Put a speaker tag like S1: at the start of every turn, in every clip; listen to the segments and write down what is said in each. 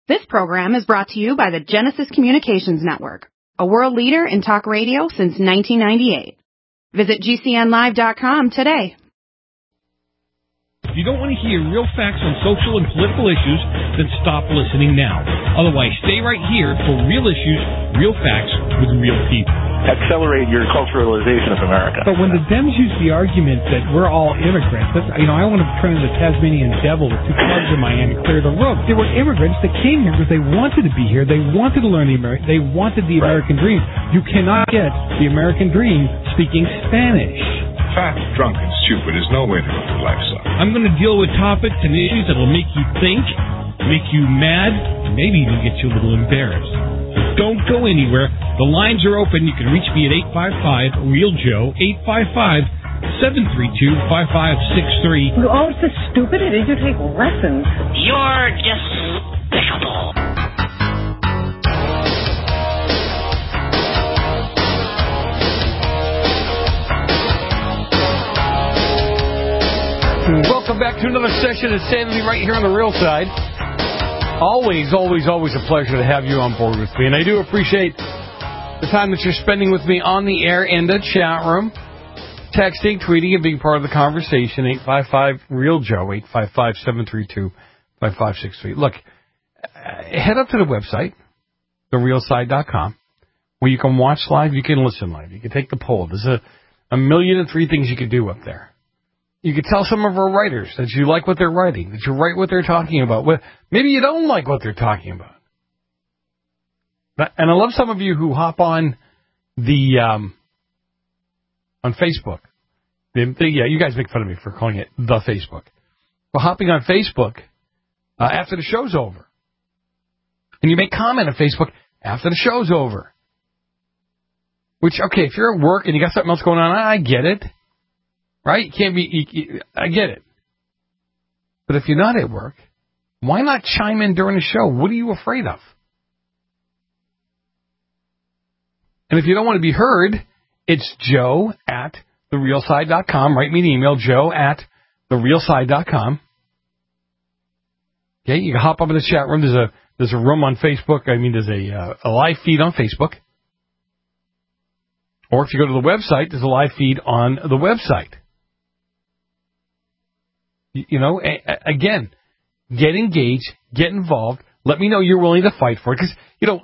S1: This program is brought to you by the Genesis Communications Network, a world leader in talk radio since 1998. Visit GCNlive.com today.
S2: If you don't want to hear real facts on social and political issues, then stop listening now. Otherwise, stay right here for real issues, real facts with real people.
S3: Accelerate your culturalization of America.
S4: But when the Dems use the argument that we're all immigrants, that's, I want to turn into the Tasmanian devil with two clubs in my hand and clear the room. They were immigrants that came here because they wanted to be here. They wanted to learn they wanted the American dream. You cannot get the American dream speaking Spanish.
S5: Fat, drunk, and stupid is no way to live your life, son.
S2: I'm going to deal with topics and issues that will make you think, make you mad, and maybe even get you a little embarrassed. Don't go anywhere. The lines are open. You can reach me at 855-REAL-JOE, 855-732-5563.
S6: Oh, it's so stupid. Did you take lessons?
S7: You're despicable.
S8: Welcome back to another session of Sanity right here on the Real Side. Always, always, always a pleasure to have you on board with me. And I do appreciate the time that you're spending with me on the air in the chat room, texting, tweeting, and being part of the conversation. 855-REAL-JOE, 855-732-5563. Look, head up to the website, therealside.com, where you can watch live, you can listen live, you can take the poll. There's a million and three things you can do up there. You could tell some of our writers that you like what they're writing, that you write what they're talking about. Maybe you don't like what they're talking about. And I love some of you who hop on on Facebook. Yeah, you guys make fun of me for calling it the Facebook. Well, hopping on Facebook after the show's over. And you make comment on Facebook after the show's over. Which, okay, if you're at work and you got something else going on, I get it. Right? I get it. But if you're not at work, why not chime in during the show? What are you afraid of? And if you don't want to be heard, it's joe@therealside.com. Write me an email, joe@therealside.com. Okay, you can hop up in the chat room. There's a room on Facebook. There's a live feed on Facebook. Or if you go to the website, there's a live feed on the website. Again, get engaged, get involved. Let me know you're willing to fight for it. Because,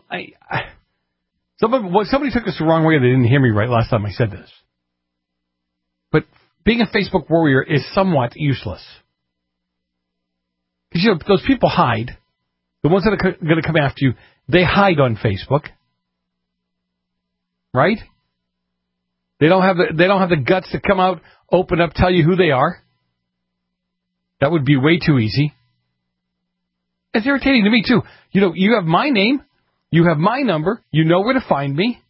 S8: somebody took this the wrong way. They didn't hear me right last time I said this. But being a Facebook warrior is somewhat useless. Because, those people hide. The ones that are going to come after you, they hide on Facebook. Right? They don't have the guts to come out, open up, tell you who they are. That would be way too easy. It's irritating to me, too. You have my name. You have my number. You know where to find me.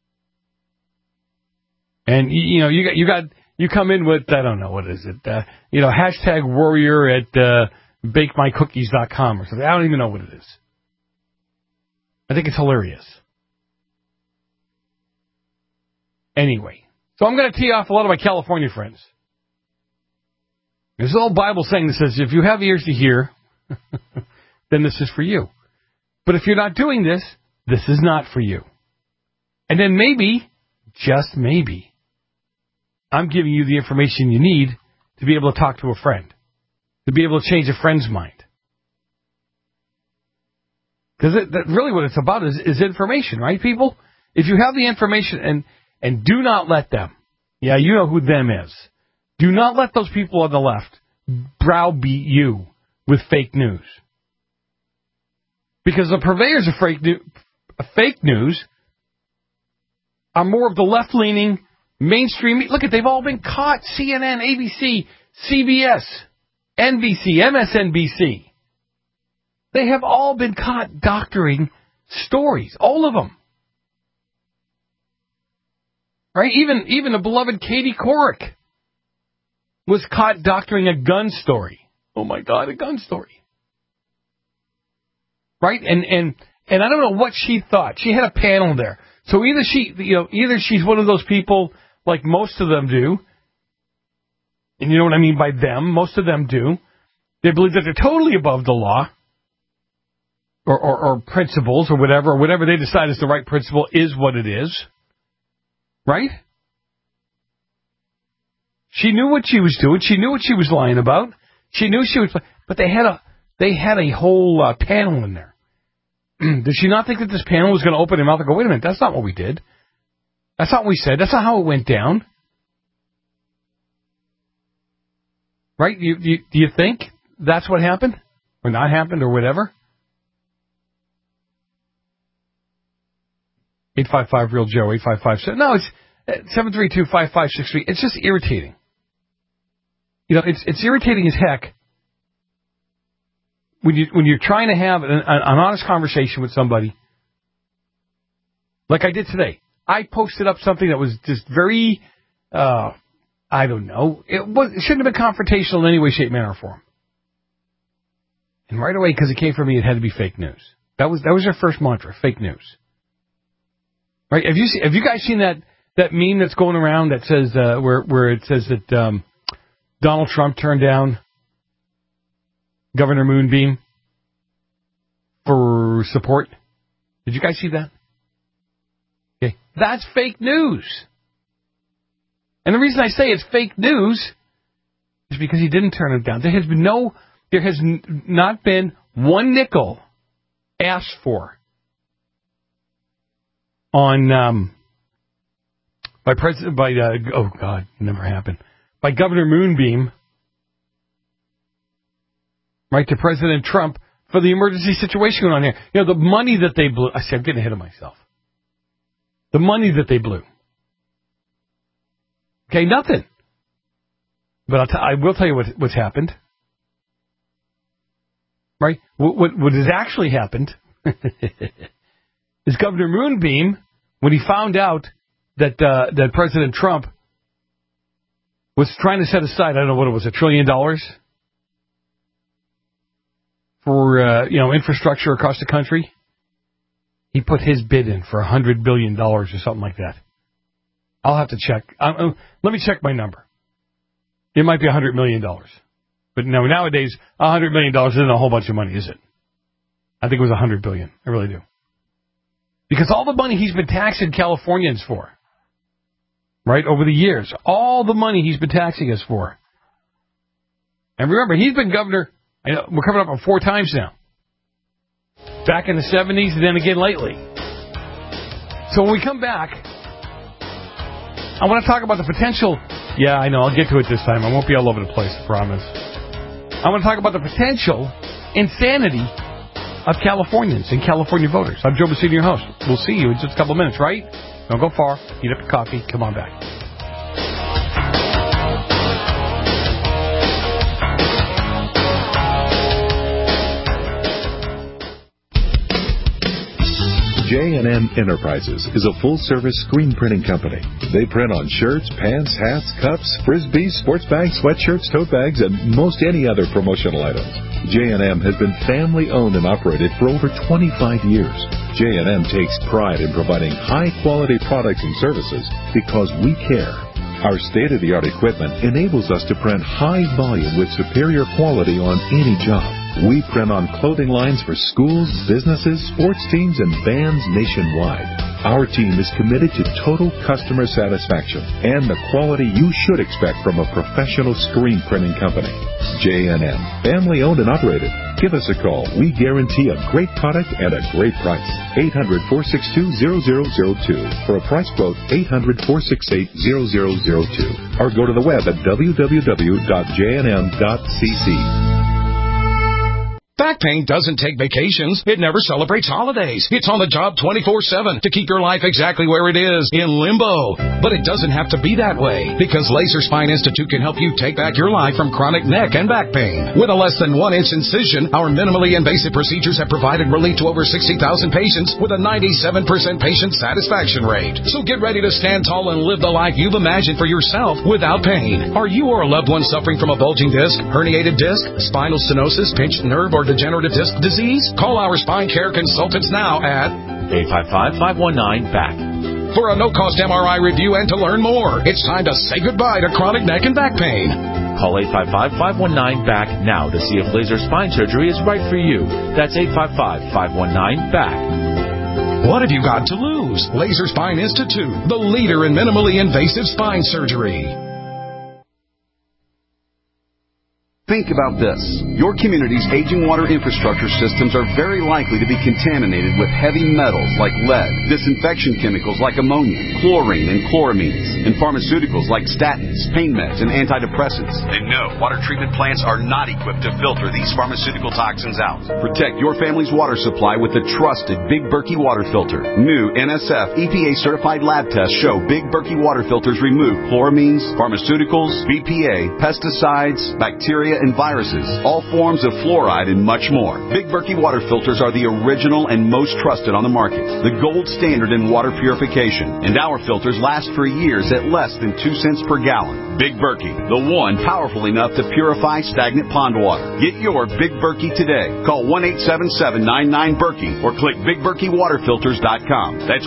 S8: And, you come in with, I don't know, what is it? Hashtag warrior at bakemycookies.com or something. I don't even know what it is. I think it's hilarious. Anyway, so I'm going to tee off a lot of my California friends. There's an old Bible saying that says, if you have ears to hear, then this is for you. But if you're not doing this, this is not for you. And then maybe, just maybe, I'm giving you the information you need to be able to talk to a friend, to be able to change a friend's mind. Because really what it's about is information, right, people? If you have the information, and do not let them, yeah, you know who them is, do not let those people on the left browbeat you with fake news. Because the purveyors of fake news are more of the left-leaning, mainstream. Look, they've all been caught. CNN, ABC, CBS, NBC, MSNBC. They have all been caught doctoring stories. All of them. Right? Even the beloved Katie Couric was caught doctoring a gun story. Oh my God, a gun story. Right? And I don't know what she thought. She had a panel there. So either she's one of those people like most of them do. And you know what I mean by them? Most of them do. They believe that they're totally above the law. or principles or whatever they decide is the right principle is what it is. Right? She knew what she was doing. She knew what she was lying about. She knew she was, but they had a whole panel in there. Did she not think that this panel was going to open their mouth and go, wait a minute, that's not what we did. That's not what we said. That's not how it went down. Right? Do you think that's what happened? Or not happened or whatever? 855-REAL-JOE, 855. No, it's 732-5563. It's just irritating. You know, it's irritating as heck when you're trying to have an honest conversation with somebody. Like I did today. I posted up something that was just very, I don't know. It shouldn't have been confrontational in any way, shape, manner, or form. And right away, because it came from me, it had to be fake news. That was their first mantra, fake news. Right? Have you guys seen that meme that's going around that says where it says that Donald Trump turned down Governor Moonbeam for support? Did you guys see that? Okay, that's fake news. And the reason I say it's fake news is because he didn't turn it down. There has not been one nickel asked for on by Governor Moonbeam, right, to President Trump for the emergency situation going on here. You know, the money that they blew. I see, I'm getting ahead of myself. The money that they blew. Okay, nothing. But I will tell you what's happened. Right? What has actually happened is Governor Moonbeam, when he found out that President Trump was trying to set aside, I don't know what it was, $1 trillion for infrastructure across the country, he put his bid in for $100 billion or something like that. I'll have to check. Let me check my number. It might be $100 million. But no, nowadays, $100 million isn't a whole bunch of money, is it? I think it was $100 billion. I really do. Because all the money he's been taxing Californians for, right, over the years, all the money he's been taxing us for. And remember, he's been governor, we're coming up on 4 times now. Back in the 70s and then again lately. So when we come back, I want to talk about the potential. Yeah, I know, I'll get to it this time. I won't be all over the place, I promise. I want to talk about the potential insanity of Californians and California voters. I'm Joe Messina, your host. We'll see you in just a couple minutes, right? Don't go far. Heat up your coffee. Come on back.
S9: J&M Enterprises is a full-service screen printing company. They print on shirts, pants, hats, cups, frisbees, sports bags, sweatshirts, tote bags, and most any other promotional items. J&M has been family-owned and operated for over 25 years. J&M takes pride in providing high-quality products and services because we care. Our state-of-the-art equipment enables us to print high volume with superior quality on any job. We print on clothing lines for schools, businesses, sports teams, and bands nationwide. Our team is committed to total customer satisfaction and the quality you should expect from a professional screen printing company. J&M, family-owned and operated. Give us a call. We guarantee a great product at a great price. 800-462-0002. For a price quote, 800-468-0002. Or go to the web at www.jnm.cc.
S10: Back pain doesn't take vacations. It never celebrates holidays. It's on the job 24/7 to keep your life exactly where it is, in limbo. But it doesn't have to be that way, because Laser Spine Institute can help you take back your life from chronic neck and back pain. With a less than 1-inch incision, our minimally invasive procedures have provided relief to over 60,000 patients with a 97% patient satisfaction rate. So get ready to stand tall and live the life you've imagined for yourself without pain. Are you or a loved one suffering from a bulging disc, herniated disc, spinal stenosis, pinched nerve, or degenerative disc disease? Call our spine care consultants now at 855-519-BACK. For a no-cost MRI review and to learn more, it's time to say goodbye to chronic neck and back pain.
S11: Call 855-519-BACK now to see if laser spine surgery is right for you. That's 855-519-BACK.
S10: What have you got to lose? Laser Spine Institute, the leader in minimally invasive spine surgery.
S12: Think about this. Your community's aging water infrastructure systems are very likely to be contaminated with heavy metals like lead, disinfection chemicals like ammonia, chlorine and chloramines, and pharmaceuticals like statins, pain meds, and antidepressants. And no, water treatment plants are not equipped to filter these pharmaceutical toxins out. Protect your family's water supply with the trusted Big Berkey water filter. New NSF EPA-certified lab tests show Big Berkey water filters remove chloramines, pharmaceuticals, BPA, pesticides, bacteria, and viruses, all forms of fluoride, and much more. Big Berkey water filters are the original and most trusted on the market, the gold standard in water purification, and our filters last for years at less than 2 cents per gallon. Big Berkey, the one powerful enough to purify stagnant pond water. Get your Big Berkey today. Call 1-877-99-BERKEY or click BigBerkeyWaterFilters.com. That's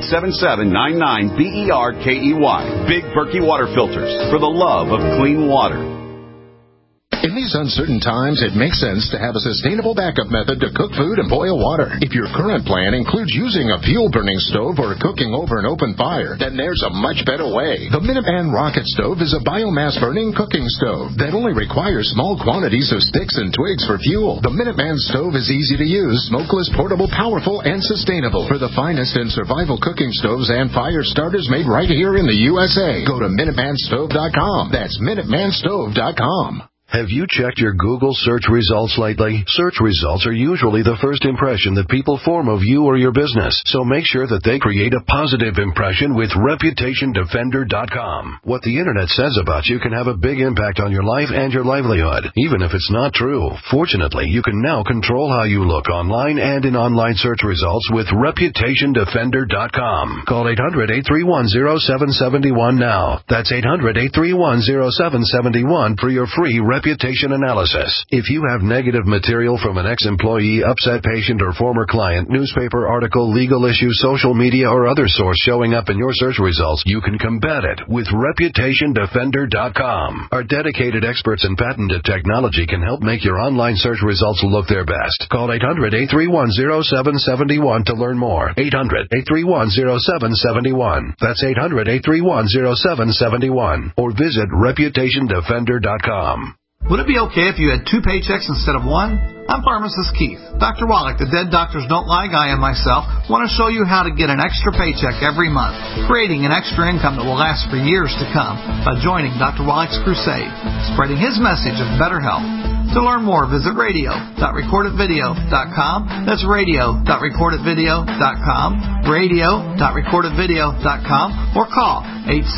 S12: 1-877-99-BERKEY. Big Berkey Water Filters, for the love of clean water.
S13: In these uncertain times, it makes sense to have a sustainable backup method to cook food and boil water. If your current plan includes using a fuel-burning stove or cooking over an open fire, then there's a much better way. The Minuteman Rocket Stove is a biomass-burning cooking stove that only requires small quantities of sticks and twigs for fuel. The Minuteman Stove is easy to use, smokeless, portable, powerful, and sustainable. For the finest in survival cooking stoves and fire starters made right here in the USA, go to MinutemanStove.com. That's MinutemanStove.com.
S14: Have you checked your Google search results lately? Search results are usually the first impression that people form of you or your business, so make sure that they create a positive impression with ReputationDefender.com. What the Internet says about you can have a big impact on your life and your livelihood, even if it's not true. Fortunately, you can now control how you look online and in online search results with ReputationDefender.com. Call 800-831-0771 now. That's 800-831-0771 for your free reputation analysis. If you have negative material from an ex-employee, upset patient, or former client, newspaper article, legal issue, social media, or other source showing up in your search results, you can combat it with ReputationDefender.com. Our dedicated experts in patented technology can help make your online search results look their best. Call 800-831-0771 to learn more. 800-831-0771. That's 800-831-0771. Or visit ReputationDefender.com.
S15: Would it be okay if you had 2 paychecks instead of 1? I'm Pharmacist Keith. Dr. Wallach, the Dead Doctors Don't Lie guy, and myself want to show you how to get an extra paycheck every month, creating an extra income that will last for years to come by joining Dr. Wallach's crusade, spreading his message of better health. To learn more, visit radio.recordedvideo.com. That's radio.recordedvideo.com, radio.recordedvideo.com, or call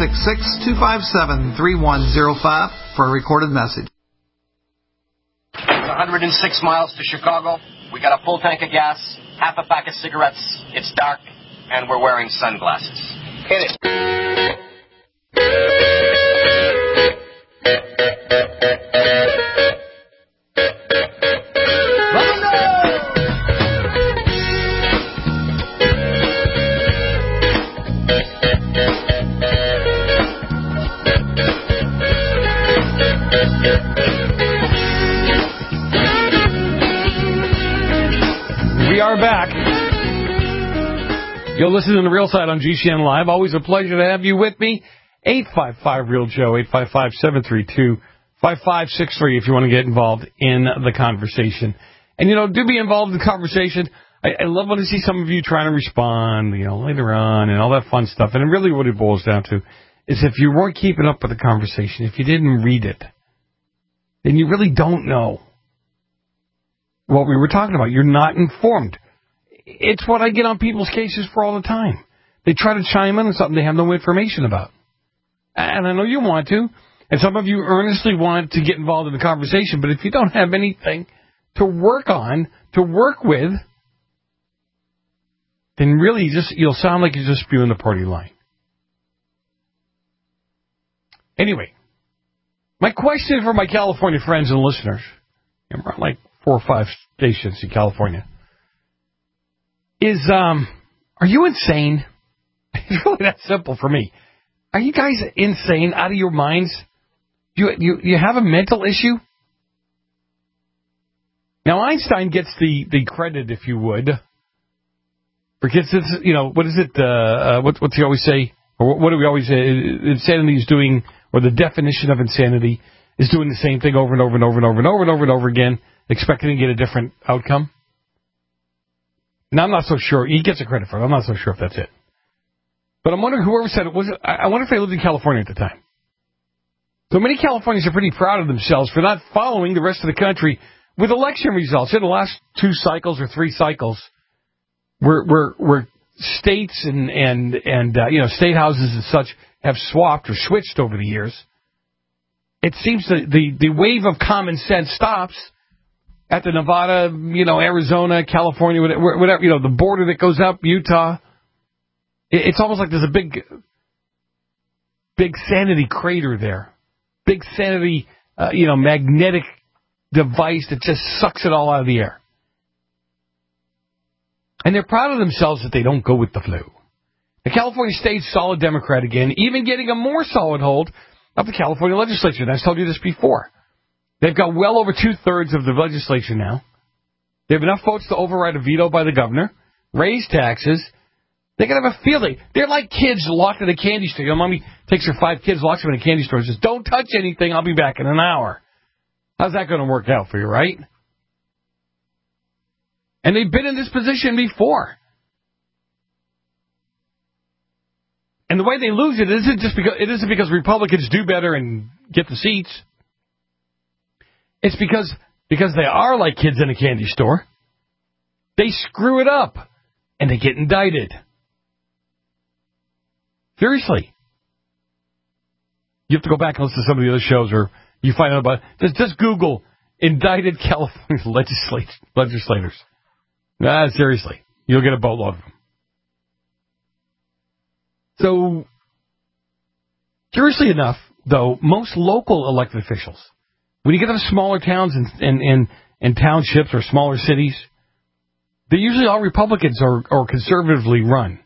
S15: 866-257-3105 for a recorded message.
S16: 106 miles to Chicago. We got a full tank of gas, half a pack of cigarettes. It's dark, and we're wearing sunglasses. Hit it.
S8: We are back. You're listening to The Real Side on GCN Live. Always a pleasure to have you with me. 855-REAL-JOE, 855-732-5563 if you want to get involved in the conversation. And, do be involved in the conversation. I love when I see some of you trying to respond, later on and all that fun stuff. And really what it boils down to is if you weren't keeping up with the conversation, if you didn't read it, then you really don't know what we were talking about. You're not informed. It's what I get on people's cases for all the time. They try to chime in on something they have no information about. And I know you want to, and some of you earnestly want to get involved in the conversation, but if you don't have anything to work on, to work with, then really you'll sound like you're just spewing the party line. Anyway, my question for my California friends and listeners, and we're on like 4 or 5 stations in California, is, are you insane? It's really that simple for me. Are you guys insane, out of your minds? You have a mental issue? Now, Einstein gets the credit, if you would, because it's, what is it, what's he always say, or what do we always say, insanity is doing, or the definition of insanity is doing the same thing over and over and over and over and over and over and over again, expecting to get a different outcome. Now, I'm not so sure. He gets the credit for it. I'm not so sure if that's it. But I'm wondering, whoever said it, I wonder if they lived in California at the time. So many Californians are pretty proud of themselves for not following the rest of the country with election results. In the last 2 cycles or 3 cycles, where states and state houses and such have swapped or switched over the years, it seems that the wave of common sense stops at the Nevada, Arizona, California, whatever, the border that goes up, Utah. It's almost like there's a big sanity crater there. Big sanity, magnetic device that just sucks it all out of the air. And they're proud of themselves that they don't go with the flu. The California state's solid Democrat again, even getting a more solid hold of the California legislature. And I've told you this before. They've got well over 2/3 of the legislature now. They have enough votes to override a veto by the governor, raise taxes. They're going to have a field day. They're like kids locked in a candy store. Mommy takes her 5 kids, locks them in a candy store, and says, "Don't touch anything. I'll be back in an hour." How's that going to work out for you, right? And they've been in this position before. And the way they lose it isn't because Republicans do better and get the seats. It's because they are like kids in a candy store. They screw it up, and they get indicted. Seriously. You have to go back and listen to some of the other shows, or you find out about it. Just Google indicted California legislators. Seriously. You'll get a boatload of them. So, curiously enough, though, most local elected officials, when you get to smaller towns and townships or smaller cities, they're usually all Republicans or conservatively run.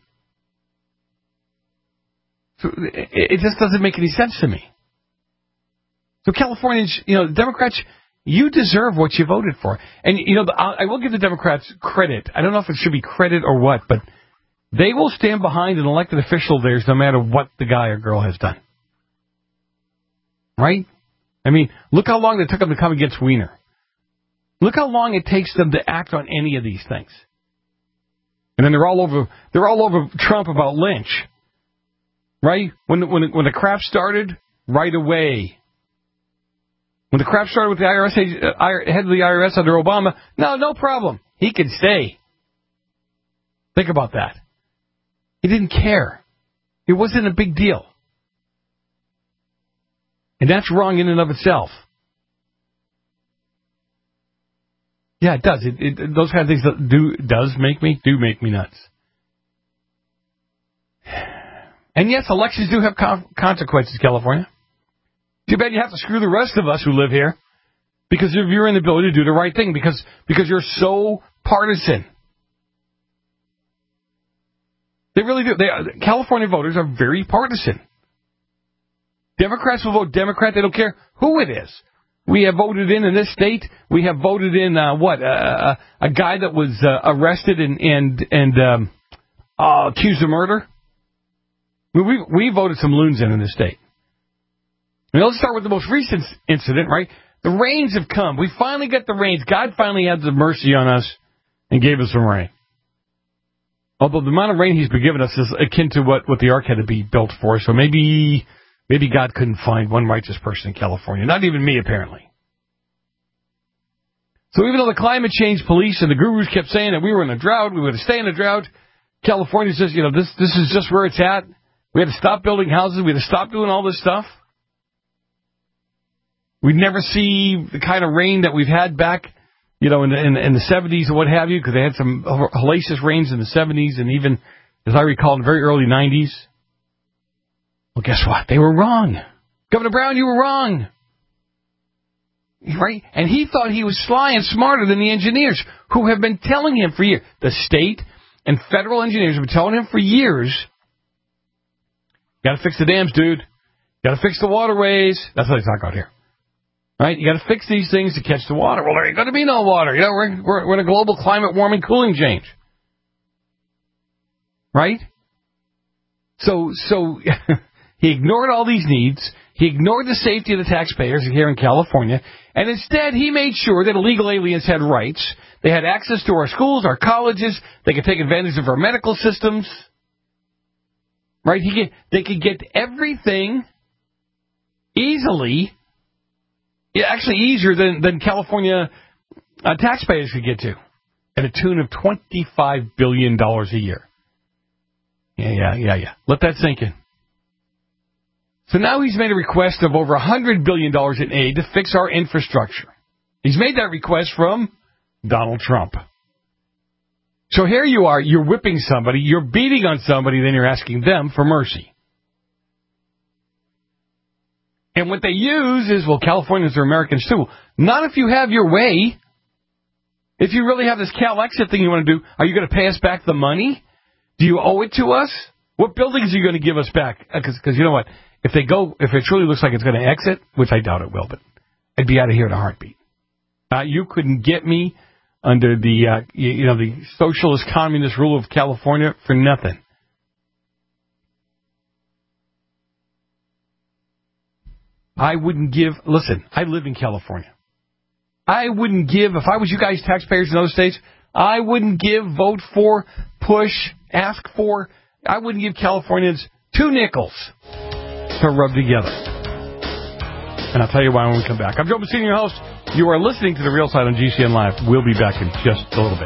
S8: So it just doesn't make any sense to me. So Californians, Democrats, you deserve what you voted for. And, I will give the Democrats credit. I don't know if it should be credit or what, but they will stand behind an elected official of theirs no matter what the guy or girl has done. Right? I mean, look how long it took them to come against Weiner. Look how long it takes them to act on any of these things. And then they're all over Trump about Lynch. Right? When the crap started, right away. When the crap started with the IRS, head of the IRS under Obama, no problem. He can stay. Think about that. He didn't care. It wasn't a big deal. And that's wrong in and of itself. Yeah, it does. Those kind of things do make me nuts. And yes, elections do have consequences, California. Too bad you have to screw the rest of us who live here because of your inability to do the right thing, because you're so partisan. They really do. California voters are very partisan. Democrats will vote Democrat. They don't care who it is. We have voted in this state. We have voted in a guy that was arrested and accused of murder. We voted some loons in this state. Let's start with the most recent incident, right? The rains have come. We finally got the rains. God finally had the mercy on us and gave us some rain. Although the amount of rain he's been giving us is akin to what the ark had to be built for. So maybe God couldn't find one righteous person in California. Not even me, apparently. So even though the climate change police and the gurus kept saying that we were in a drought, we were to stay in a drought, California says, this is just where it's at. We had to stop building houses. We had to stop doing all this stuff. We'd never see the kind of rain that we've had back, in the 70s and what have you, because they had some hellacious rains in the 70s and even, as I recall, in the very early 90s. Well, guess what? They were wrong. Governor Brown, you were wrong. Right? And he thought he was sly and smarter than the engineers who have been telling him for years. The state and federal engineers have been telling him for years, got to fix the dams, dude. Got to fix the waterways. That's what they talk about here. Right? You got to fix these things to catch the water. Well, there ain't going to be no water. You know, we're in a global climate warming cooling change. Right? So he ignored all these needs. He ignored the safety of the taxpayers here in California. And instead, he made sure that illegal aliens had rights. They had access to our schools, our colleges. They could take advantage of our medical systems. Right? They could get everything easily. Yeah, actually easier than California taxpayers could get to, at a tune of $25 billion a year. Yeah. Let that sink in. So now he's made a request of over $100 billion in aid to fix our infrastructure. He's made that request from Donald Trump. So here you are, you're whipping somebody, you're beating on somebody, then you're asking them for mercy. And what they use is, well, Californians are Americans too. Not if you have your way. If you really have this Cal Exit thing you want to do, are you going to pay us back the money? Do you owe it to us? What buildings are you going to give us back? Because you know what? If it truly looks like it's going to exit, which I doubt it will, but I'd be out of here in a heartbeat. You couldn't get me under the socialist communist rule of California for nothing. I wouldn't give... Listen, I live in California. I wouldn't give... If I was you guys, taxpayers in other states, I wouldn't give, vote for, push, ask for... I wouldn't give Californians 2 nickels to rub together. And I'll tell you why when we come back. I'm Joe Messina, your host. You are listening to The Real Side on GCN Live. We'll be back in just a little bit.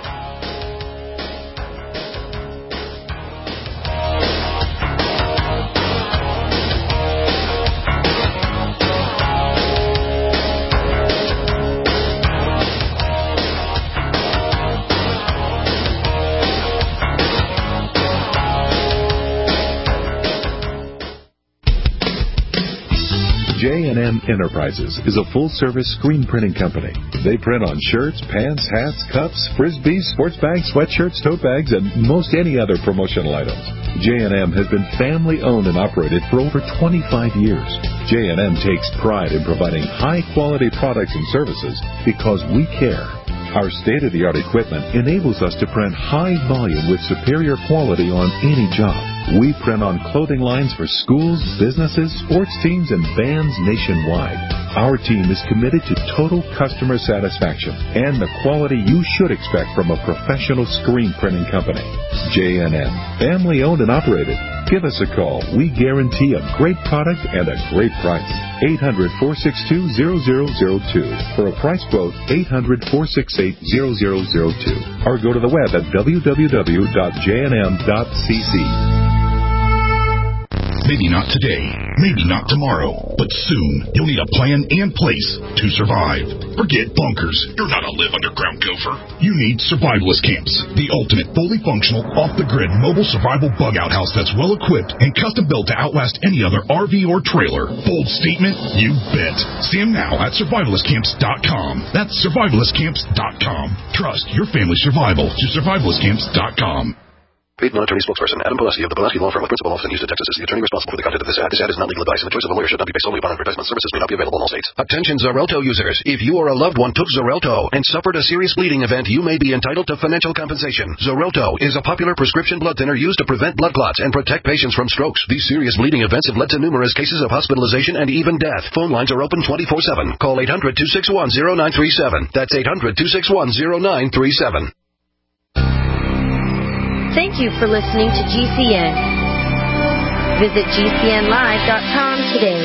S9: J&M Enterprises is a full-service screen printing company. They print on shirts, pants, hats, cups, frisbees, sports bags, sweatshirts, tote bags, and most any other promotional items. J&M has been family-owned and operated for over 25 years. J&M takes pride in providing high-quality products and services because we care. Our state-of-the-art equipment enables us to print high volume with superior quality on any job. We print on clothing lines for schools, businesses, sports teams, and bands nationwide. Our team is committed to total customer satisfaction and the quality you should expect from a professional screen printing company. J&M, family-owned and operated. Give us a call. We guarantee a great product and a great price. 800-462-0002. For a price quote, 800-468-0002. Or go to the web at www.jnm.cc.
S17: Maybe not today, maybe not tomorrow, but soon you'll need a plan and place to survive. Forget bunkers. You're not a live underground gopher. You need survivalist camps, the ultimate fully functional, off-the-grid mobile survival bug-out house that's well-equipped and custom-built to outlast any other RV or trailer. Bold statement? You bet. See them now at survivalistcamps.com. That's survivalistcamps.com. Trust your family's survival to survivalistcamps.com.
S14: Paid non-attorney spokesperson Adam Pulaski of the Pulaski Law Firm of Principal Office in Houston, Texas is the attorney responsible for the content of this ad. This ad is not legal advice, and the choice of a lawyer should not be based solely upon advertisement. Services may not be available in all states. Attention Xarelto users. If you or a loved one took Xarelto and suffered a serious bleeding event, you may be entitled to financial compensation. Xarelto is a popular prescription blood thinner used to prevent blood clots and protect patients from strokes. These serious bleeding events have led to numerous cases of hospitalization and even death. Phone lines are open 24/7. Call 800-261-0937. That's 800-261-0937.
S18: Thank you for listening to GCN. Visit GCNlive.com today.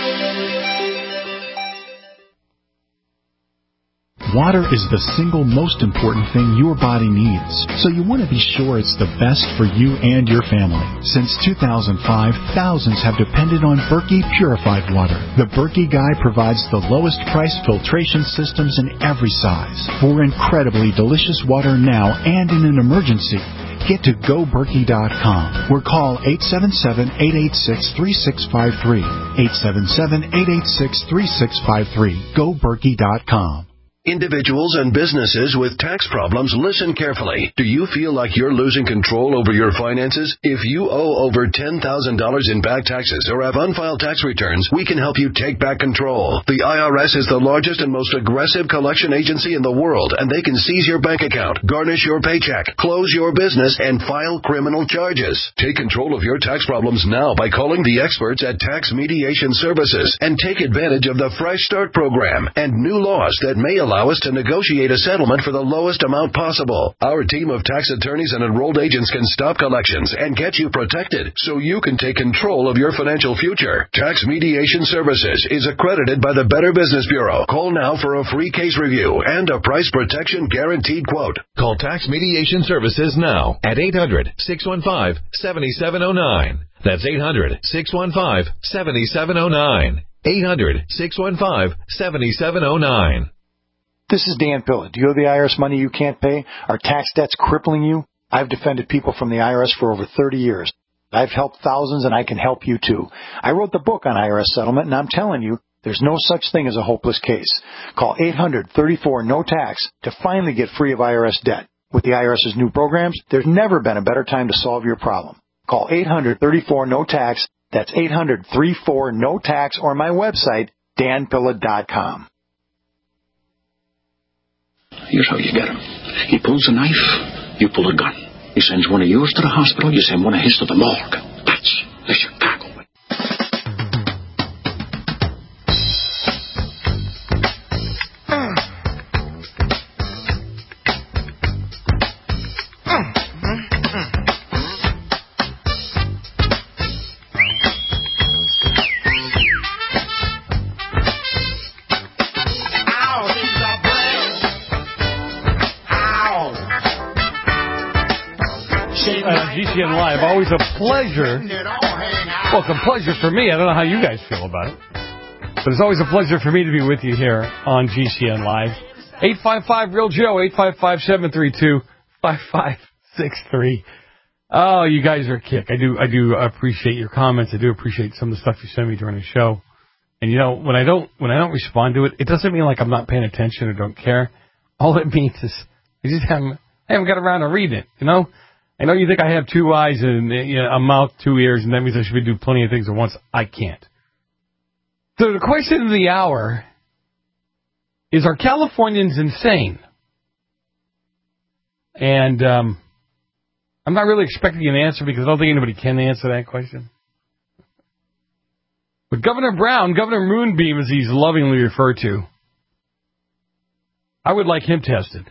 S19: Water is the single most important thing your body needs, so you want to be sure it's the best for you and your family. Since 2005, thousands have depended on Berkey purified water. The Berkey Guy provides the lowest price filtration systems in every size for incredibly delicious water now and in an emergency. Get to GoBerkey.com or call 877-886-3653. 877-886-3653. GoBerkey.com.
S14: Individuals and businesses with tax problems, listen carefully. Do you feel like you're losing control over your finances? If you owe over $10,000 in back taxes or have unfiled tax returns, we can help you take back control. The IRS is the largest and most aggressive collection agency in the world, and they can seize your bank account, garnish your paycheck, close your business, and file criminal charges. Take control of your tax problems now by calling the experts at Tax Mediation Services and take advantage of the Fresh Start program and new laws that may allow us to negotiate a settlement for the lowest amount possible. Our team of tax attorneys and enrolled agents can stop collections and get you protected so you can take control of your financial future. Tax Mediation Services is accredited by the Better Business Bureau. Call now for a free case review and a price protection guaranteed quote.
S20: Call Tax Mediation Services now at 800-615-7709. That's 800-615-7709. 800-615-7709.
S21: This is Dan Pilla. Do you owe the IRS money you can't pay? Are tax debts crippling you? I've defended people from the IRS for over 30 years. I've helped thousands, and I can help you too. I wrote the book on IRS settlement, and I'm telling you, there's no such thing as a hopeless case. Call 800-34-NO-TAX to finally get free of IRS debt. With the IRS's new programs, there's never been a better time to solve your problem. Call 800-34-NO-TAX. That's 800-34-NO-TAX, or my website, danpilla.com.
S22: Here's how you get him. He pulls a knife, you pull a gun. He sends one of yours to the hospital, you send one of his to the morgue. That's the Chicago way.
S8: GCN Live, always a pleasure. Well, it's a pleasure for me. I don't know how you guys feel about it. But it's always a pleasure for me to be with you here on GCN Live. 855-REAL-JOE, 855-732-5563. Oh, you guys are a kick. I do appreciate your comments. I do appreciate some of the stuff you send me during the show. And, you know, when I don't respond to it, it doesn't mean like I'm not paying attention or don't care. All it means is I just haven't got around to reading it, you know? I know you think I have two eyes and a mouth, 2 ears, and that means I should be doing plenty of things at once. I can't. So the question of the hour is, are Californians insane? And I'm not really expecting an answer because I don't think anybody can answer that question. But Governor Brown, Governor Moonbeam, as he's lovingly referred to, I would like him tested.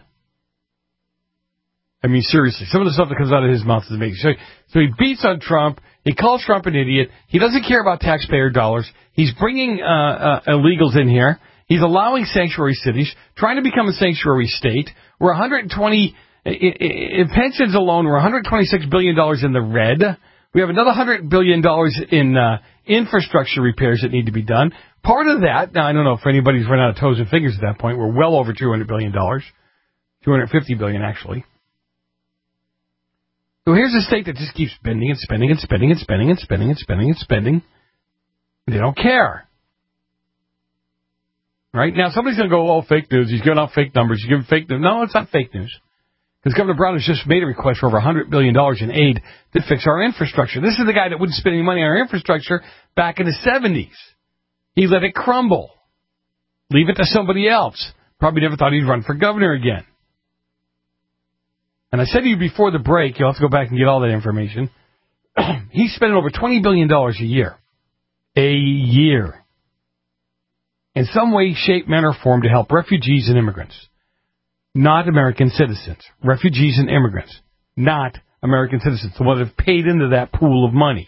S8: I mean, seriously, some of the stuff that comes out of his mouth is amazing. So he beats on Trump. He calls Trump an idiot. He doesn't care about taxpayer dollars. He's bringing illegals in here. He's allowing sanctuary cities, trying to become a sanctuary state. We're 120 in pensions alone. We're $126 billion in the red. We have another $100 billion in infrastructure repairs that need to be done. Part of that, now I don't know if anybody's run out of toes and fingers at that point. We're well over $200 billion, $250 billion actually. So here's a state that just keeps spending and spending and spending and spending and spending and spending and spending. They don't care. Right? Now, somebody's going to go, oh, fake news. He's giving out fake numbers. He's giving fake news. No, it's not fake news. Because Governor Brown has just made a request for over $100 billion in aid to fix our infrastructure. This is the guy that wouldn't spend any money on our infrastructure back in the 70s. He let it crumble. Leave it to somebody else. Probably never thought he'd run for governor again. And I said to you before the break, you'll have to go back and get all that information. He's spending over $20 billion a year. A year. In some way, shape, manner, or form to help refugees and immigrants. Not American citizens. Refugees and immigrants. Not American citizens. The ones that have paid into that pool of money.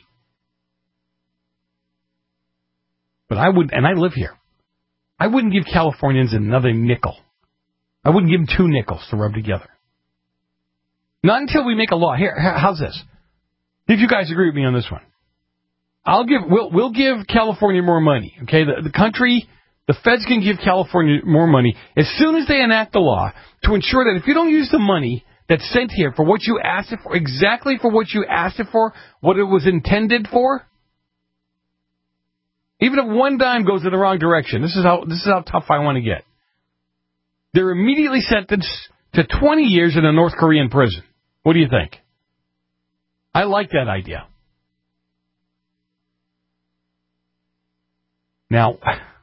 S8: But I would, and I live here. I wouldn't give Californians another nickel. I wouldn't give them 2 nickels to rub together. Not until we make a law. Here, how's this? If you guys agree with me on this one, we'll give California more money. Okay, the country, the feds can give California more money as soon as they enact the law to ensure that if you don't use the money that's sent here for what you asked it for, exactly for what you asked it for, what it was intended for, even if one dime goes in the wrong direction, this is how tough I want to get. they're immediately sentenced to 20 years in a North Korean prison. What do you think? I like that idea. Now,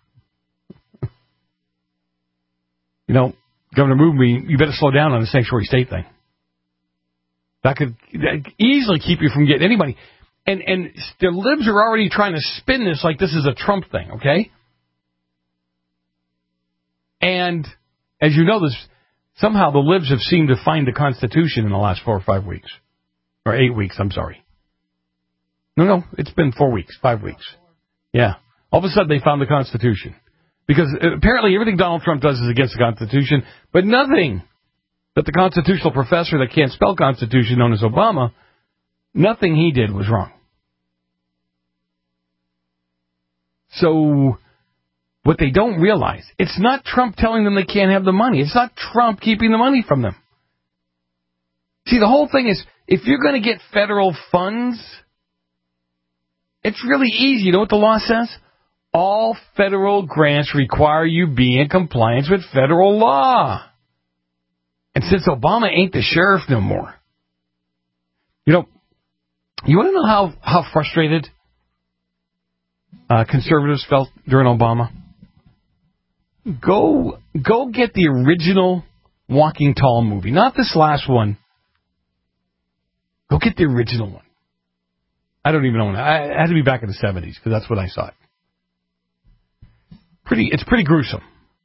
S8: Governor Mooney, you better slow down on the sanctuary state thing. That could easily keep you from getting anybody. And the libs are already trying to spin this like this is a Trump thing, okay? And as you know, somehow the libs have seemed to find the Constitution in the last 4 or 5 weeks. Or 8 weeks, I'm sorry. No, it's been 4 weeks, 5 weeks. Yeah. All of a sudden they found the Constitution. Because apparently everything Donald Trump does is against the Constitution, but nothing that the constitutional professor that can't spell Constitution, known as Obama, nothing he did was wrong. So what they don't realize, it's not Trump telling them they can't have the money. It's not Trump keeping the money from them. See, the whole thing is, if you're going to get federal funds, it's really easy. You know what the law says? All federal grants require you be in compliance with federal law. And since Obama ain't the sheriff no more, you want to know how frustrated conservatives felt during Obama? Go get the original Walking Tall movie, not this last one. Go get the original one. I don't even know when. I had to be back in the 70s because that's when I saw it. It's pretty gruesome.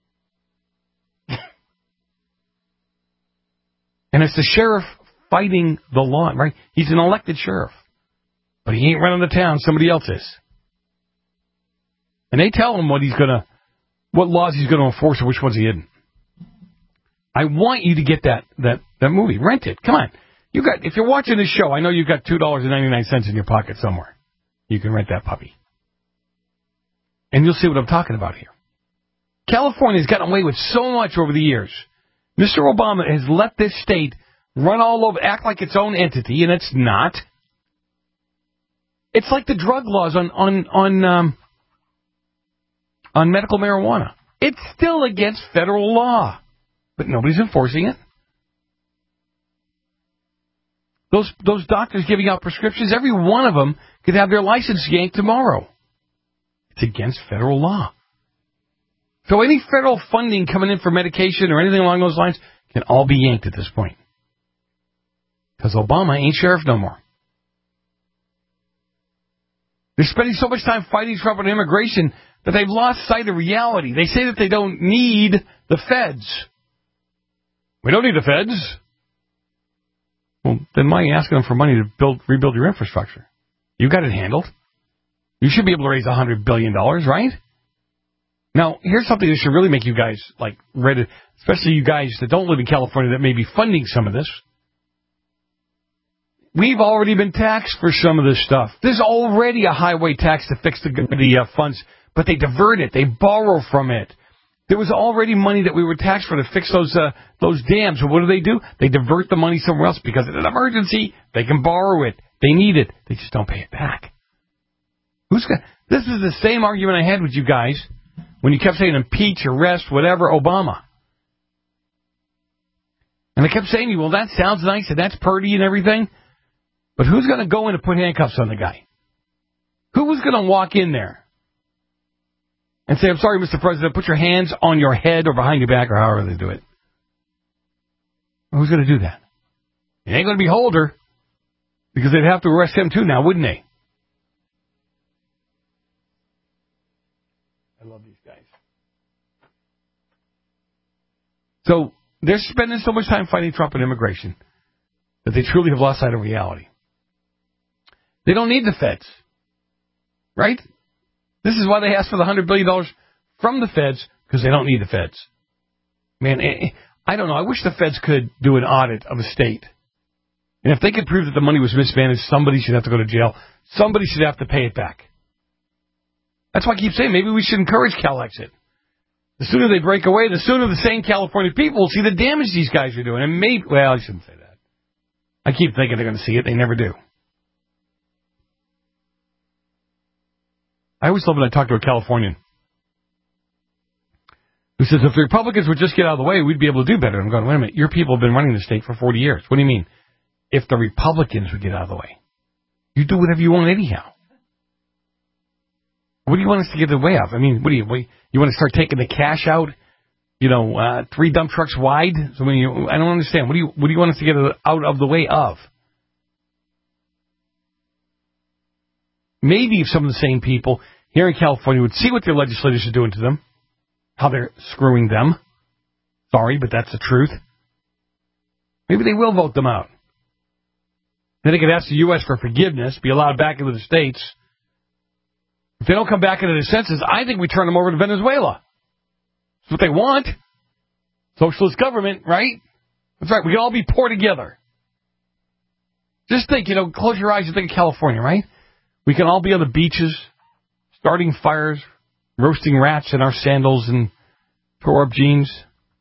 S8: And it's the sheriff fighting the law, right? He's an elected sheriff. But he ain't running the town, somebody else is. And they tell him what laws he's gonna enforce and which ones he isn't. I want you to get that movie. Rent it. Come on. If you're watching this show, I know you've got $2.99 in your pocket somewhere. You can rent that puppy. And you'll see what I'm talking about here. California's gotten away with so much over the years. Mr. Obama has let this state run all over, act like its own entity, and it's not. It's like the drug laws on medical marijuana. It's still against federal law, but nobody's enforcing it. Those doctors giving out prescriptions, every one of them could have their license yanked tomorrow. It's against federal law. So any federal funding coming in for medication or anything along those lines can all be yanked at this point. Because Obama ain't sheriff no more. They're spending so much time fighting Trump on immigration that they've lost sight of reality. They say that they don't need the feds. We don't need the feds. Well, then why are you asking them for money to rebuild your infrastructure? You got it handled. You should be able to raise $100 billion, right? Now, here's something that should really make you guys, ready, especially you guys that don't live in California that may be funding some of this. We've already been taxed for some of this stuff. There's already a highway tax to fix the funds, but they divert it. They borrow from it. There was already money that we were taxed for to fix those dams. So what do? They divert the money somewhere else because in an emergency, they can borrow it. They need it. They just don't pay it back. This is the same argument I had with you guys when you kept saying impeach, arrest, whatever, Obama. And I kept saying to you, well, that sounds nice and that's purty and everything. But who's going to go in and put handcuffs on the guy? Who was going to walk in there and say, I'm sorry, Mr. President, put your hands on your head or behind your back or however they do it? Who's going to do that? It ain't going to be Holder because they'd have to arrest him too now, wouldn't they? I love these guys. So they're spending so much time fighting Trump and immigration that they truly have lost sight of reality. They don't need the feds, right? This is why they asked for the $100 billion from the feds, because they don't need the feds. Man, I don't know. I wish the feds could do an audit of a state. And if they could prove that the money was mismanaged, somebody should have to go to jail. Somebody should have to pay it back. That's why I keep saying maybe we should encourage CalExit. The sooner they break away, the sooner the sane California people will see the damage these guys are doing. And maybe, well, I shouldn't say that. I keep thinking they're going to see it. They never do. I always love when I talk to a Californian. who says if the Republicans would just get out of the way, we'd be able to do better. I'm going, wait a minute, your people have been running the state for 40 years. What do you mean? If the Republicans would get out of the way. You do whatever you want anyhow. What do you want us to get away of? I mean, what do you want to start taking the cash out, 3 dump trucks wide? So I don't understand. What do you want us to get out of the way of? Maybe if some of the same people here in California would see what their legislators are doing to them, how they're screwing them. Sorry, but that's the truth. Maybe they will vote them out. Then they could ask the U.S. for forgiveness, be allowed back into the states. If they don't come back into their senses, I think we turn them over to Venezuela. That's what they want. Socialist government, right? That's right. We can all be poor together. Just think, close your eyes and think of California, right? We can all be on the beaches, starting fires, roasting rats in our sandals and tore-up jeans,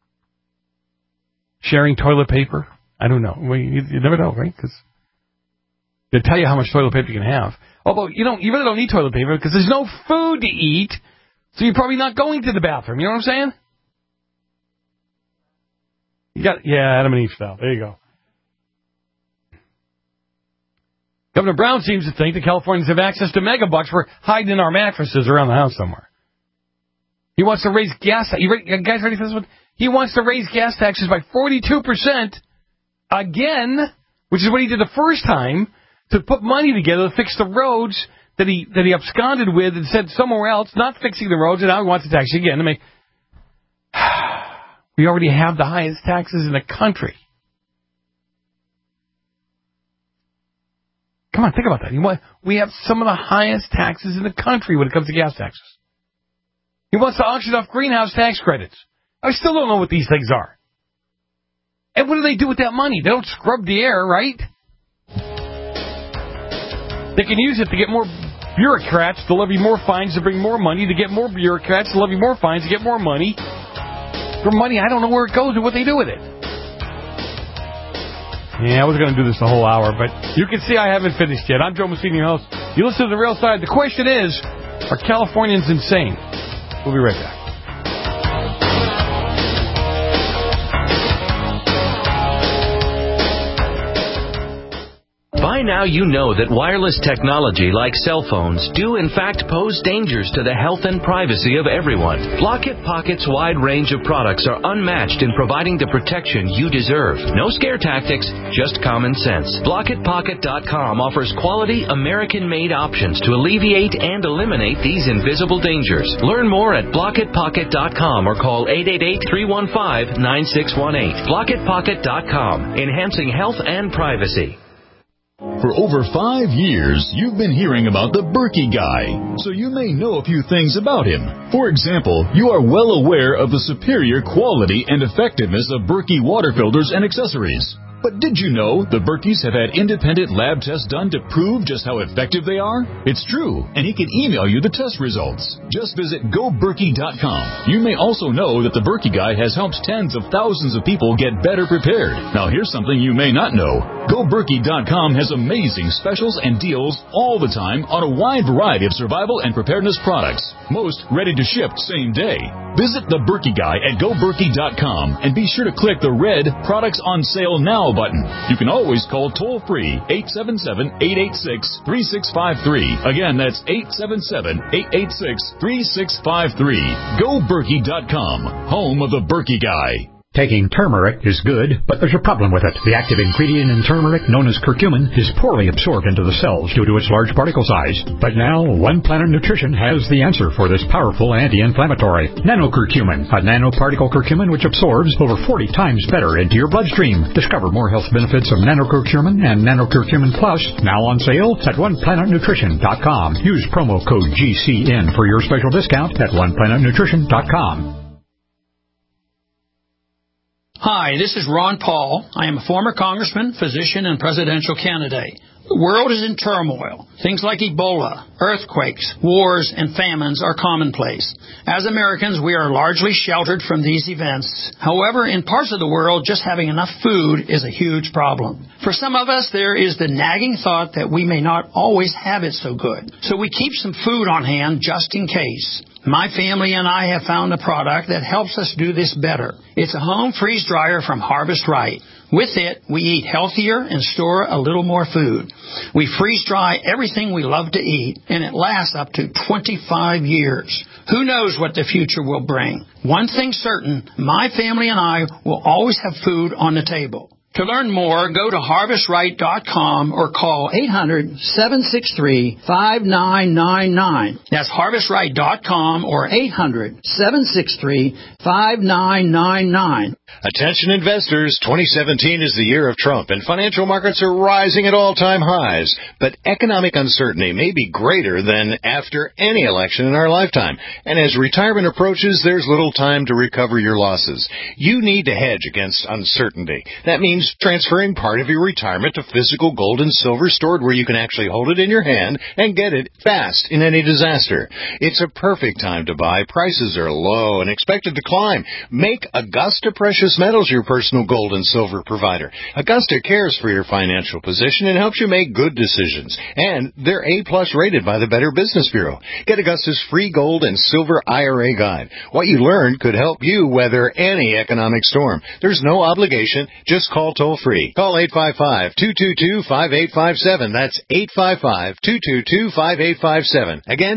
S8: sharing toilet paper. I don't know. You never know, right? Because they tell you how much toilet paper you can have. Although, you really don't need toilet paper because there's no food to eat, so you're probably not going to the bathroom. You know what I'm saying? Adam and Eve style. There you go. Governor Brown seems to think that Californians have access to megabucks for hiding in our mattresses around the house somewhere. He wants to raise gas. You guys ready for this one? He wants to raise gas taxes by 42% again, which is what he did the first time, to put money together to fix the roads that he absconded with and said somewhere else, not fixing the roads, and now he wants to tax you again to make. We already have the highest taxes in the country. Come on, think about that. We have some of the highest taxes in the country when it comes to gas taxes. He wants to auction off greenhouse tax credits. I still don't know what these things are. And what do they do with that money? They don't scrub the air, right? They can use it to get more bureaucrats to levy more fines to bring more money, to get more bureaucrats to levy more fines to get more money. For money, I don't know where it goes or what they do with it. Yeah, I was going to do this the whole hour, but you can see I haven't finished yet. I'm Joe Messina, your host. You listen to The Real Side. The question is, are Californians insane? We'll be right back.
S1: By now you know that wireless technology like cell phones do in fact pose dangers to the health and privacy of everyone. Block-It Pocket's wide range of products are unmatched in providing the protection you deserve. No scare tactics, just common sense. BlockItPocket.com offers quality American-made options to alleviate and eliminate these invisible dangers. Learn more at BlockItPocket.com or call 888-315-9618. BlockItPocket.com, enhancing health and privacy.
S17: For over 5 years, you've been hearing about the Berkey Guy, so you may know a few things about him. For example, you are well aware of the superior quality and effectiveness of Berkey water filters and accessories. But did you know the Berkeys have had independent lab tests done to prove just how effective they are? It's true, and he can email you the test results. Just visit GoBerkey.com. You may also know that the Berkey Guy has helped tens of thousands of people get better prepared. Now here's something you may not know. GoBerkey.com has amazing specials and deals all the time on a wide variety of survival and preparedness products. Most ready to ship same day. Visit the Berkey Guy at GoBerkey.com and be sure to click the red Products on Sale Now button. You can always call toll-free 877-886-3653. Again, that's 877-886-3653. GoBerkey.com, home of the Berkey Guy.
S3: Taking turmeric is good, but there's a problem with it. The active ingredient in turmeric, known as curcumin, is poorly absorbed into the cells due to its large particle size. But now, One Planet Nutrition has the answer for this powerful anti-inflammatory. Nanocurcumin, a nanoparticle curcumin which absorbs over 40 times better into your bloodstream. Discover more health benefits of nanocurcumin and nanocurcumin plus, now on sale at OnePlanetNutrition.com. Use promo code GCN for your special discount at OnePlanetNutrition.com.
S23: Hi, this is Ron Paul. I am a former congressman, physician, and presidential candidate. The world is in turmoil. Things like Ebola, earthquakes, wars, and famines are commonplace. As Americans, we are largely sheltered from these events. However, in parts of the world, just having enough food is a huge problem. For some of us, there is the nagging thought that we may not always have it so good. So we keep some food on hand just in case. My family and I have found a product that helps us do this better. It's a home freeze dryer from Harvest Right. With it, we eat healthier and store a little more food. We freeze dry everything we love to eat, and it lasts up to 25 years. Who knows what the future will bring? One thing's certain, my family and I will always have food on the table. To learn more, go to HarvestRight.com or call 800-763-5999. That's HarvestRight.com or 800-763-5999.
S2: Attention investors, 2017 is the year of Trump, and financial markets are rising at all-time highs. But economic uncertainty may be greater than after any election in our lifetime. And as retirement approaches, there's little time to recover your losses. You need to hedge against uncertainty. That means transferring part of your retirement to physical gold and silver stored where you can actually hold it in your hand and get it fast in any disaster. It's a perfect time to buy. Prices are low and expected to climb. Make Augusta Precious Metals your personal gold and silver provider. Augusta cares for your financial position and helps you make good decisions. And they're A-plus rated by the Better Business Bureau. Get Augusta's free gold and silver IRA guide. What you learn could help you weather any economic storm. There's no obligation. Just call toll-free. Call 855-222-5857. That's 855-222-5857. Again,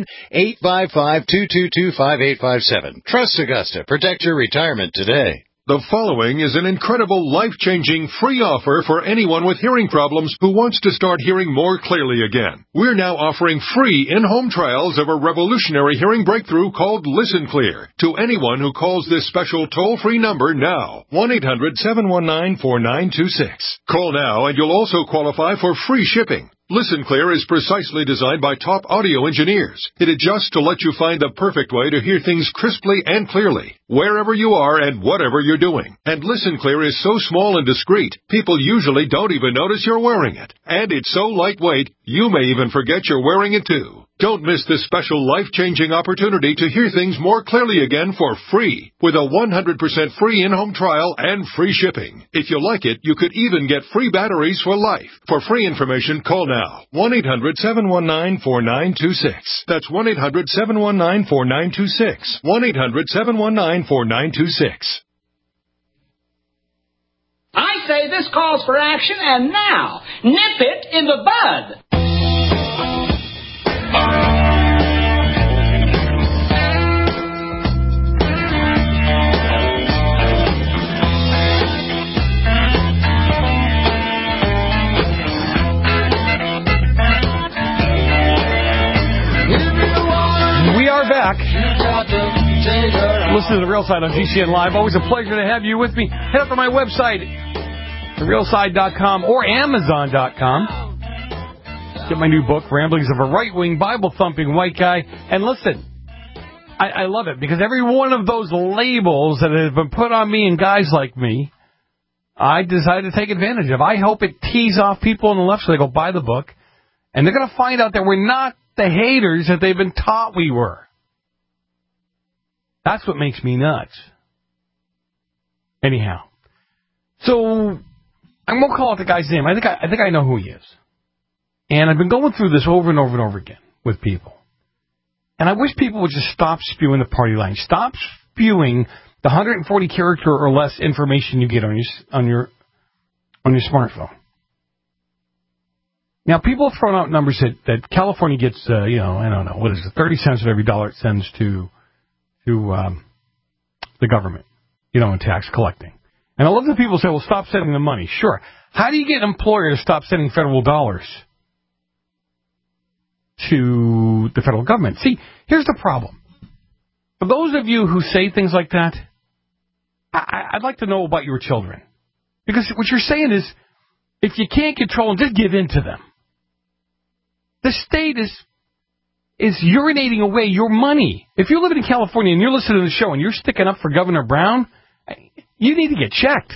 S2: 855-222-5857. Trust Augusta. Protect your retirement today.
S4: The following is an incredible, life-changing free offer for anyone with hearing problems who wants to start hearing more clearly again. We're now offering free in-home trials of a revolutionary hearing breakthrough called Listen Clear to anyone who calls this special toll-free number now. 1-800-719-4926. Call now and you'll also qualify for free shipping. Listen Clear is precisely designed by top audio engineers. It adjusts to let you find the perfect way to hear things crisply and clearly, wherever you are and whatever you're doing. And Listen Clear is so small and discreet, people usually don't even notice you're wearing it. And it's so lightweight, you may even forget you're wearing it too. Don't miss this special life-changing opportunity to hear things more clearly again for free, with a 100% free in-home trial and free shipping. If you like it, you could even get free batteries for life. For free information, call now. 1-800-719-4926. That's 1-800-719-4926. 1-800-719-4926.
S7: I say this calls for action, and now, nip it in the bud.
S8: We are back. Listen to The Real Side on GCN Live. Always a pleasure to have you with me. Head up to my website, TheRealSide.com or Amazon.com. Get my new book, Ramblings of a Right-Wing Bible-Thumping White Guy. And listen, I love it because every one of those labels that have been put on me and guys like me, I decided to take advantage of. I hope it tees off people on the left so they go buy the book. And they're going to find out that we're not the haters that they've been taught we were. That's what makes me nuts. Anyhow. So, I won't call out the guy's name. I think I know who he is. And I've been going through this over and over and over again with people. And I wish people would just stop spewing the party line. Stop spewing the 140 character or less information you get on your smartphone. Now, people have thrown out numbers that California gets, I don't know, what is it, 30 cents of every dollar it sends to the government, in tax collecting. And I love that people say, well, stop sending the money. Sure. How do you get an employer to stop sending federal dollars to the federal government? See, here's the problem. For those of you who say things like that, I'd like to know about your children. Because what you're saying is, if you can't control them, just give in to them. The state is urinating away your money. If you're living in California and you're listening to the show and you're sticking up for Governor Brown, you need to get checked.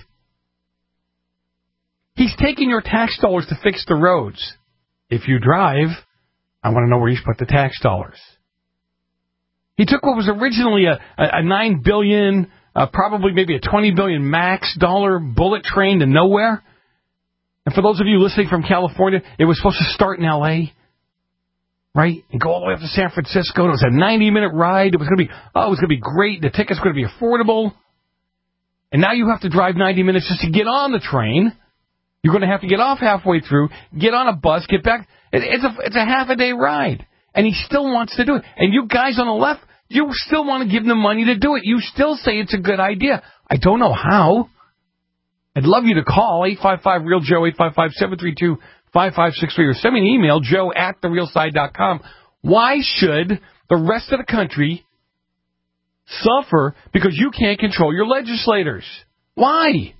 S8: He's taking your tax dollars to fix the roads. If you drive, I want to know where he's put the tax dollars. He took what was originally a $9 billion, probably maybe a $20 billion max dollar bullet train to nowhere. And for those of you listening from California, it was supposed to start in L.A. right? And go all the way up to San Francisco. It was a 90-minute ride. It was going to be great. The ticket's going to be affordable. And now you have to drive 90 minutes just to get on the train. You're going to have to get off halfway through, get on a bus, get back. It's a half-a-day ride. And he still wants to do it. And you guys on the left, you still want to give him the money to do it. You still say it's a good idea. I don't know how. I'd love you to call 855-REAL-JOE, 855-732-5563, or send me an email, joe@therealside.com. Why should the rest of the country suffer because you can't control your legislators? Why?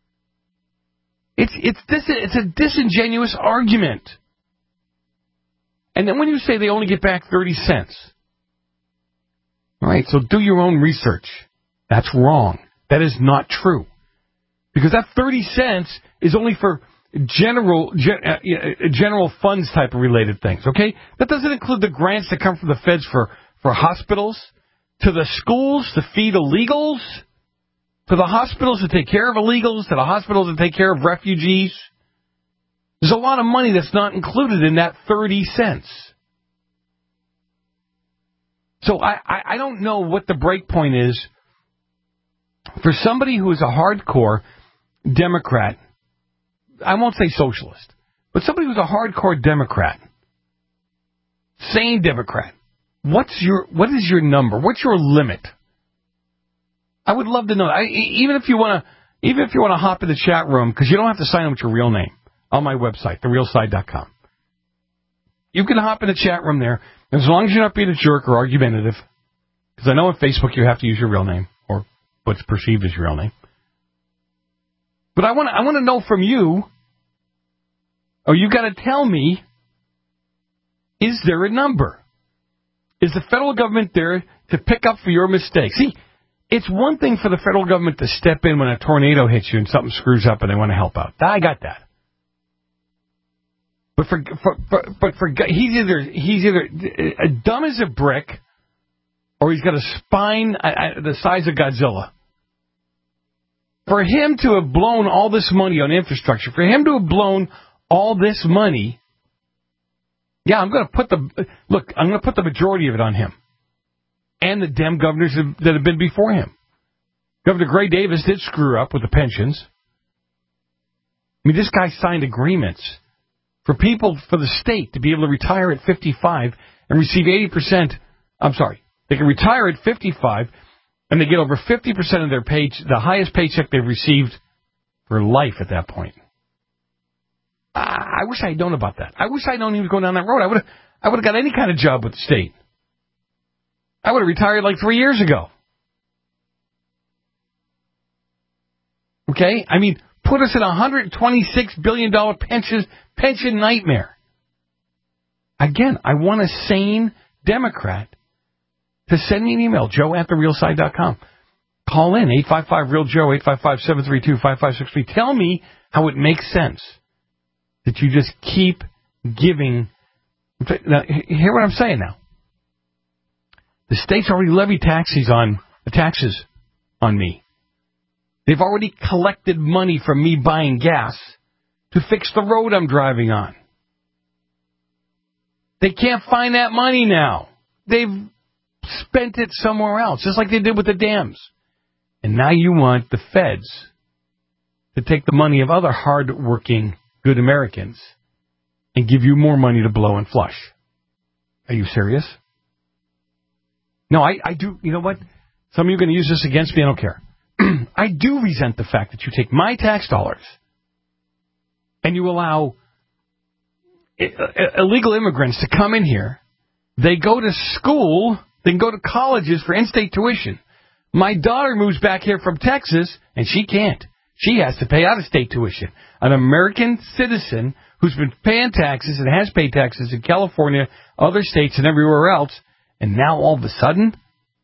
S8: It's a disingenuous argument. And then when you say they only get back 30 cents, all right, so do your own research. That's wrong. That is not true. Because that 30 cents is only for general funds type of related things, okay? That doesn't include the grants that come from the feds for hospitals, to the schools to feed illegals, to the hospitals to take care of illegals, to the hospitals to take care of refugees. There's a lot of money that's not included in that 30 cents. So I don't know what the break point is for somebody who is a hardcore Democrat. I won't say socialist, but somebody who's a hardcore Democrat, sane Democrat. What is your number? What's your limit? I would love to know. Even if you want to hop in the chat room, because you don't have to sign in with your real name on my website, therealside.com. You can hop in the chat room there, as long as you're not being a jerk or argumentative. Because I know on Facebook you have to use your real name, or what's perceived as your real name. But I want to know from you, or you got to tell me, is there a number? Is the federal government there to pick up for your mistakes? See, it's one thing for the federal government to step in when a tornado hits you and something screws up and they want to help out. I got that. But he's either dumb as a brick, or he's got a spine the size of Godzilla. For him to have blown all this money on infrastructure, for him to have blown all this money, yeah, I'm going to put the majority of it on him. And the Dem governors that have been before him. Governor Gray Davis did screw up with the pensions. I mean, this guy signed agreements for people, for the state to be able to retire at 55 and receive 80%. I'm sorry. They can retire at 55 and they get over 50% of their the highest paycheck they've received for life at that point. I wish I had known about that. I wish I had known he was going down that road. I would have got any kind of job with the state. I would have retired like 3 years ago. Okay? I mean, put us in a $126 billion pension nightmare. Again, I want a sane Democrat to send me an email, joe@therealside.com. Call in, 855-REAL-JOE, 855-732-5563. Tell me how it makes sense that you just keep giving. Now, hear what I'm saying now. The state's already levied taxes on me. They've already collected money from me buying gas to fix the road I'm driving on. They can't find that money now. They've spent it somewhere else, just like they did with the dams. And now you want the feds to take the money of other hard-working, good Americans and give you more money to blow and flush. Are you serious? No, I do. You know what? Some of you are going to use this against me. I don't care. I do resent the fact that you take my tax dollars and you allow illegal immigrants to come in here. They go to school. They can go to colleges for in-state tuition. My daughter moves back here from Texas, and she can't. She has to pay out-of-state tuition. An American citizen who's been paying taxes and has paid taxes in California, other states, and everywhere else, and now all of a sudden,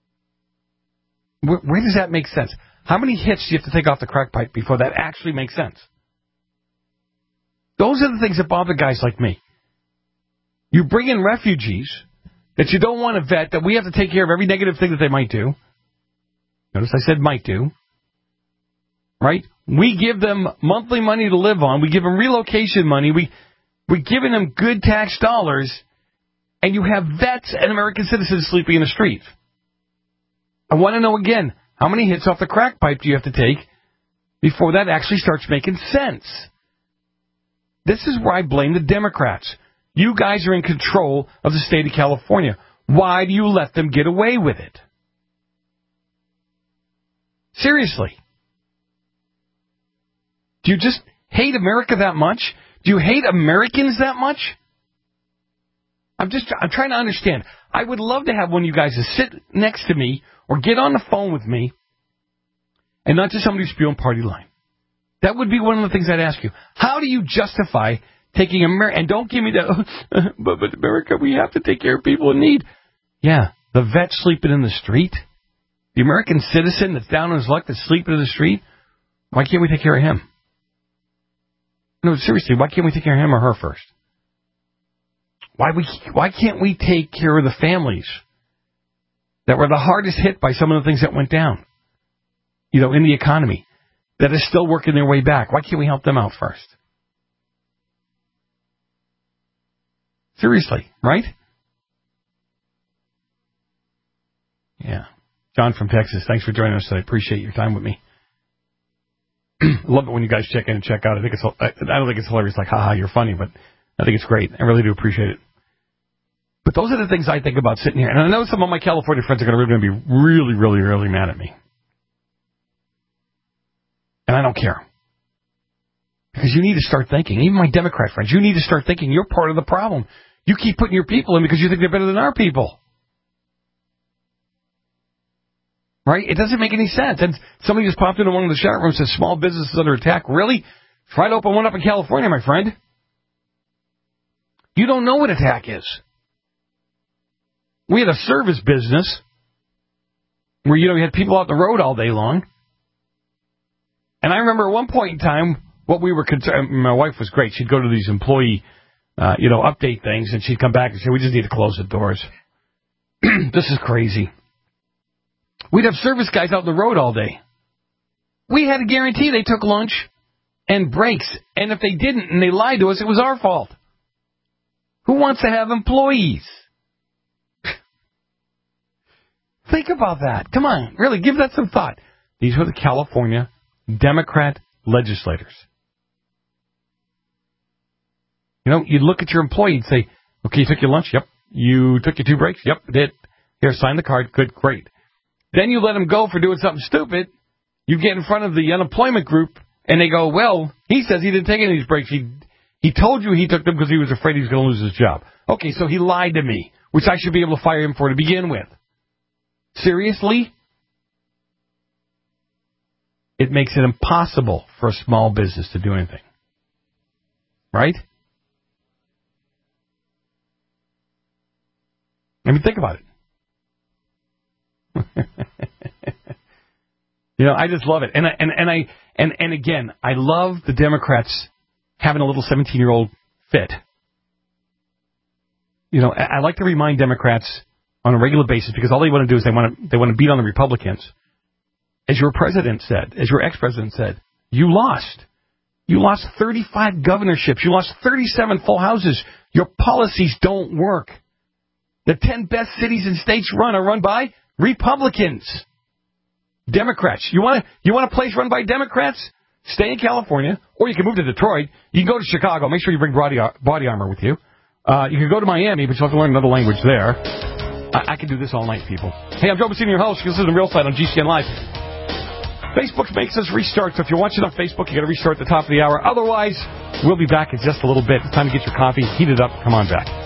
S8: where does that make sense? How many hits do you have to take off the crack pipe before that actually makes sense? Those are the things that bother guys like me. You bring in refugees that you don't want to vet, that we have to take care of every negative thing that they might do. Notice I said might do. Right? We give them monthly money to live on. We give them relocation money. We're giving them good tax dollars. and you have vets and American citizens sleeping in the street. I want to know again, how many hits off the crack pipe do you have to take before that actually starts making sense? This is where I blame the Democrats. You guys are in control of the state of California. Why do you let them get away with it? Seriously. Do you just hate America that much? Do you hate Americans that much? I'm trying to understand. I would love to have one of you guys to sit next to me or get on the phone with me and not just somebody spewing party line. That would be one of the things I'd ask you. How do you justify taking America? And don't give me that, but America, we have to take care of people in need. Yeah, the vet sleeping in the street, the American citizen that's down on his luck that's sleeping in the street, why can't we take care of him? No, seriously, why can't we take care of him or her first? Why can't we take care of the families that were the hardest hit by some of the things that went down, in the economy, that is still working their way back? Why can't we help them out first? Seriously, right? Yeah. John from Texas, thanks for joining us. I appreciate your time with me. Love it when you guys check in and check out. I don't think it's hilarious, like, haha, you're funny, but I think it's great. I really do appreciate it. But those are the things I think about sitting here. And I know some of my California friends are going to be really, really, really mad at me. And I don't care. Because you need to start thinking. Even my Democrat friends, you need to start thinking you're part of the problem. You keep putting your people in because you think they're better than our people. Right? It doesn't make any sense. And somebody just popped into one of the chat rooms and says small businesses under attack. Really? Try to open one up in California, my friend. You don't know what attack is. We had a service business where, you had people out the road all day long. And I remember at one point in time, what we were concerned, my wife was great. She'd go to these employee, update things, and she'd come back and say, we just need to close the doors. This is crazy. We'd have service guys out the road all day. We had to guarantee they took lunch and breaks. And if they didn't and they lied to us, it was our fault. Who wants to have employees? Think about that. Come on, really, give that some thought. These were the California Democrat legislators. You'd look at your employee and say, okay, you took your lunch? Yep. You took your 2 breaks? Yep, did. Here, sign the card. Good, great. Then you let him go for doing something stupid. You get in front of the unemployment group, and they go, well, he says he didn't take any of these breaks. He told you he took them because he was afraid he was going to lose his job. Okay, so he lied to me, which I should be able to fire him for to begin with. Seriously? It makes it impossible for a small business to do anything. Right? I mean, think about it. I just love it. And again, I love the Democrats having a little 17-year-old fit. I like to remind Democrats on a regular basis, because all they want to do is they want to beat on the Republicans. As your president said, as your ex-president said, you lost. You lost 35 governorships. You lost 37 full houses. Your policies don't work. The 10 best cities and states are run by Republicans. Democrats. You want a place run by Democrats? Stay in California, or you can move to Detroit. You can go to Chicago. Make sure you bring body armor with you. You can go to Miami, but you'll have to learn another language there. I can do this all night, people. Hey, I'm Joe Bassini, your host. This is the Real Side on GCN Live. Facebook makes us restart, so if you're watching on Facebook, you got to restart at the top of the hour. Otherwise, we'll be back in just a little bit. It's time to get your coffee, heat it up. Come on back.